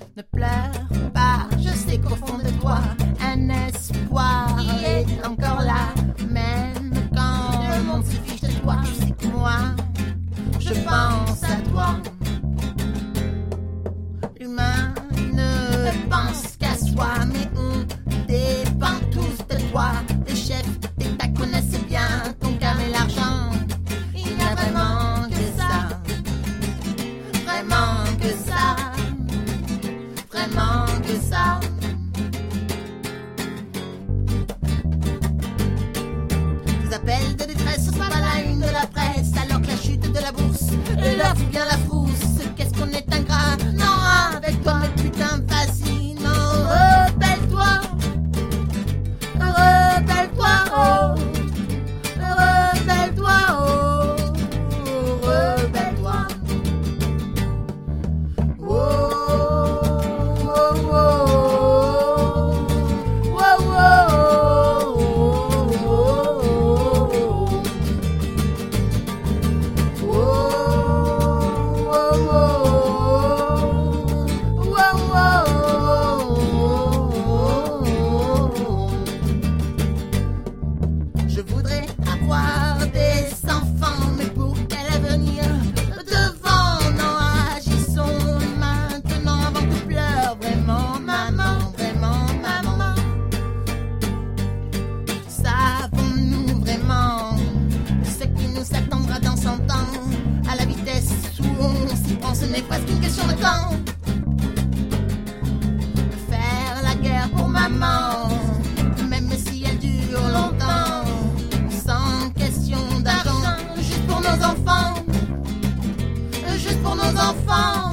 Ne pleure pas, je sais qu'au fond de toi, un espoir est encore là. Même quand le monde se fiche de toi, tu sais que moi, je pense à toi. L'humain ne pense qu'à soi, mais on dépend tous de toi. Les chefs d'État connaissent bien ton cœur et l'argent. Il n'y a vraiment que ça, vraiment que ça, vraiment que ça. Des appels de détresse sont pas la une de la presse, alors que la chute de la bourse leur fout bien la frousse. Qu'est-ce qu'on est ingrat, non, avec toi mais putain fascinant. Rebelle-toi, rebelle-toi, oh, rebelle-toi, oh, rebelle-toi. Oh, oh, oh, oh, je voudrais avoir des enfants, mais pour quel avenir devant? Non, agissons maintenant avant que pleure vraiment, maman, vraiment, maman. Savons-nous vraiment ce qui nous attendra dans 100 ans? À la vitesse où on s'y prend, ce n'est presque une question de temps. Faire la guerre pour maman, même si elle dure longtemps, sans question d'argent, juste pour nos enfants, juste pour nos enfants.